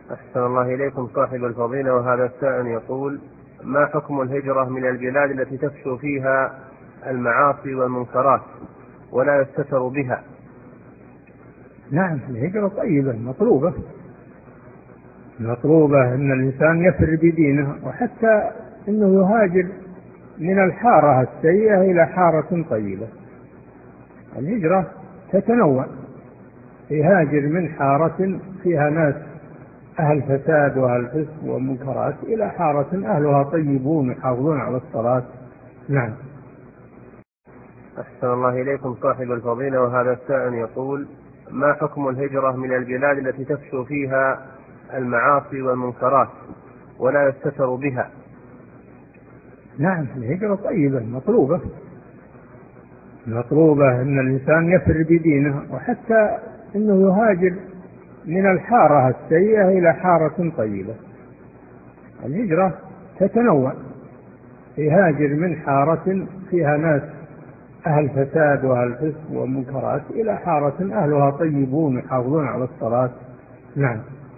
أحسن الله إليكم صاحب الفضيلة، وهذا السائل يقول: ما حكم الهجرة من البلاد التي تفشو فيها المعاصي والمنكرات ولا يستتر بها؟ نعم، الهجرة طيبة مطلوبة أن الإنسان يفر بدينه، وحتى أنه يهاجر من الحارة السيئة إلى حارة طيبة. الهجرة تتنوع، يهاجر من حارة فيها ناس أهل فساد وأهل فسق ومنكرات إلى حارة أهلها طيبون يحافظون على الصلاة. نعم. أحسن الله إليكم صاحب الفضيلة، وهذا السائل يقول: ما حكم الهجرة من البلاد التي تفشو فيها المعاصي والمنكرات ولا يستتر بها؟ نعم، الهجرة طيبة مطلوبة أن الإنسان يفر بدينه، وحتى أنه يهاجر من الحارة السيئة إلى حارة طيبة. الهجرة تتنوع، يهاجر من حارة فيها ناس أهل فساد وأهل فسق ومنكرات إلى حارة أهلها طيبون يحافظون على الصلاة. نعم.